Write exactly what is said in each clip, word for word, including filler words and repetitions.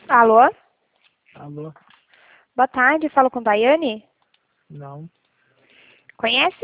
Alô? Alô? Boa tarde, falo com Daiane? Não. Conhece?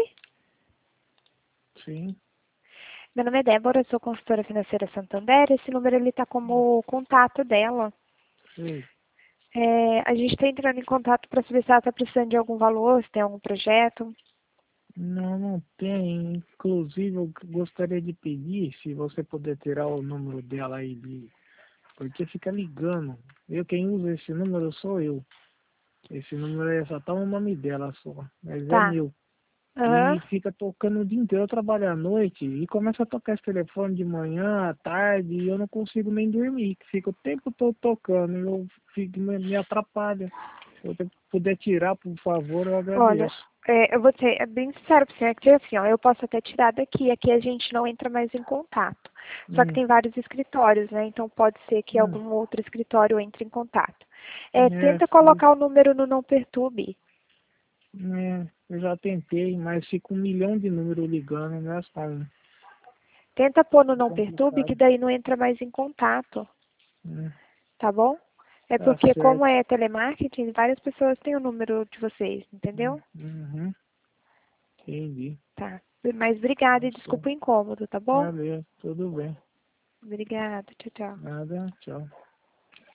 Sim. Meu nome é Débora, sou consultora financeira Santander. Esse número ele está como contato dela. Sim. É, a gente está entrando em contato para saber se ela está precisando de algum valor, se tem algum projeto. Não, não tem. Inclusive, eu gostaria de pedir se você puder tirar o número dela aí de... Porque fica ligando. Eu, quem usa esse número sou eu. Esse número é só tá o nome dela só. Mas é Tá. meu. Aham. E fica tocando o dia inteiro. Eu trabalho à noite e começa a tocar esse telefone de manhã, à tarde, e eu não consigo nem dormir. Que fica o tempo todo tocando. E eu fico, me, me atrapalha. Se você puder tirar, por favor, eu Olha, agradeço. é, eu vou ser é bem sincero para você, é que assim, ó, eu posso até tirar daqui, aqui a gente não entra mais em contato. Só que Hum, tem vários escritórios, né? Então pode ser que hum, algum outro escritório entre em contato. É, é, tenta sim, colocar o número no Não Perturbe. é, eu já tentei, mas fica um milhão de números ligando, não é só um. Tenta pôr no É Não Perturbe, que complicado. daí não entra mais em contato, Hum, tá bom? É tá porque como certo. é telemarketing, várias pessoas têm o número de vocês, Hum, entendeu? Uhum, entendi. Tá. Mas obrigada Tá e certo. desculpa o incômodo, tá bom? Valeu, tudo bem. Obrigada, tchau, tchau. Nada, tchau.